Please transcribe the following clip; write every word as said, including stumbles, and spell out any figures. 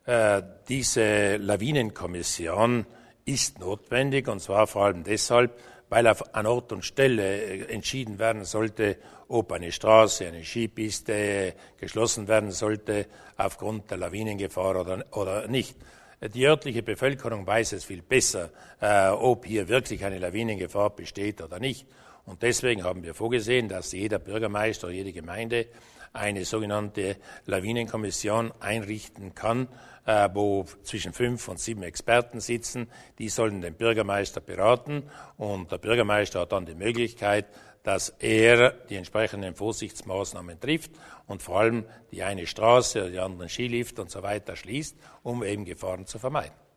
Äh, diese Lawinenkommission ist notwendig, und zwar vor allem deshalb, weil an Ort und Stelle entschieden werden sollte, ob eine Straße, eine Skipiste geschlossen werden sollte aufgrund der Lawinengefahr oder, oder nicht. Die örtliche Bevölkerung weiß es viel besser, äh, ob hier wirklich eine Lawinengefahr besteht oder nicht. Und deswegen haben wir vorgesehen, dass jeder Bürgermeister oder jede Gemeinde eine sogenannte Lawinenkommission einrichten kann, äh, wo zwischen fünf und sieben Experten sitzen. Die sollen den Bürgermeister beraten, und der Bürgermeister hat dann die Möglichkeit, dass er die entsprechenden Vorsichtsmaßnahmen trifft und vor allem die eine Straße oder die anderen Skilift und so weiter schließt, um eben Gefahren zu vermeiden.